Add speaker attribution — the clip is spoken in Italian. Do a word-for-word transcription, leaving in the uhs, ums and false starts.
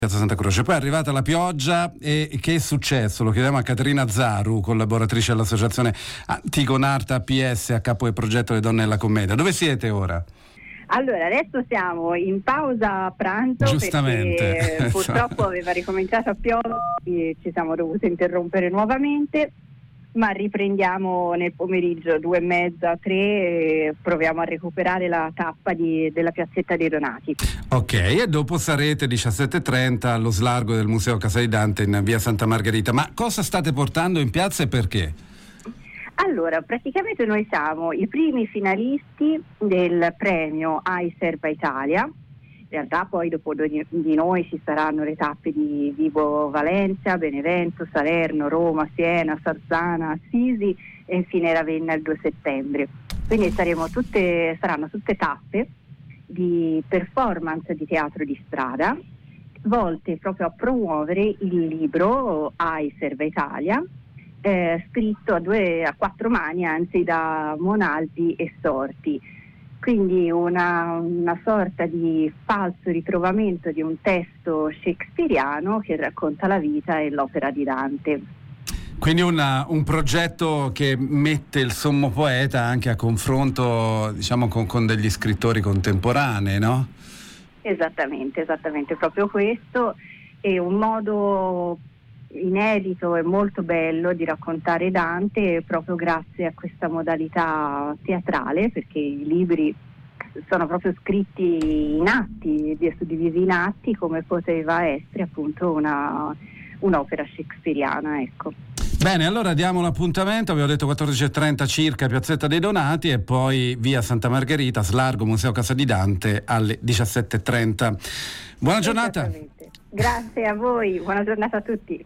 Speaker 1: Piazza Santa Croce. Poi è arrivata la pioggia e che è successo? Lo chiediamo a Caterina Zaru, collaboratrice all'associazione Anticonarta A P S, a capo del progetto Le Donne nella Commedia. Dove siete ora?
Speaker 2: Allora, adesso siamo in pausa pranzo.
Speaker 1: Giustamente.
Speaker 2: Perché purtroppo aveva ricominciato a piovere e ci siamo dovuti interrompere nuovamente, ma riprendiamo nel pomeriggio due e mezza, tre, e proviamo a recuperare la tappa di, della piazzetta dei Donati.
Speaker 1: Ok, e dopo sarete diciassette e trenta allo slargo del Museo Casa di Dante in via Santa Margherita. Ma cosa state portando in piazza e perché?
Speaker 2: Allora, praticamente noi siamo i primi finalisti del premio iServa Italia. In realtà poi dopo di noi ci saranno le tappe di Vibo Valencia, Benevento, Salerno, Roma, Siena, Sarzana, Assisi e infine Ravenna il due settembre. Quindi saremo tutte, saranno tutte tappe di performance di teatro di strada volte proprio a promuovere il libro iServa Italia, eh, scritto a, due, a quattro mani, anzi, da Monaldi e Sorti. Quindi una, una sorta di falso ritrovamento di un testo shakespeariano che racconta la vita e l'opera di Dante.
Speaker 1: Quindi una, un progetto che mette il sommo poeta anche a confronto, diciamo, con, con degli scrittori contemporanei, no?
Speaker 2: Esattamente, esattamente, proprio questo. È un modo inedito e molto bello di raccontare Dante proprio grazie a questa modalità teatrale, perché i libri sono proprio scritti in atti, suddivisi in atti, come poteva essere appunto una, un'opera shakespeariana, ecco.
Speaker 1: Bene, allora diamo l'appuntamento, abbiamo detto quattordici e trenta circa, Piazzetta dei Donati, e poi via Santa Margherita, slargo Museo Casa di Dante alle diciassette e trenta. Buona giornata.
Speaker 2: Grazie a voi, buona giornata a tutti.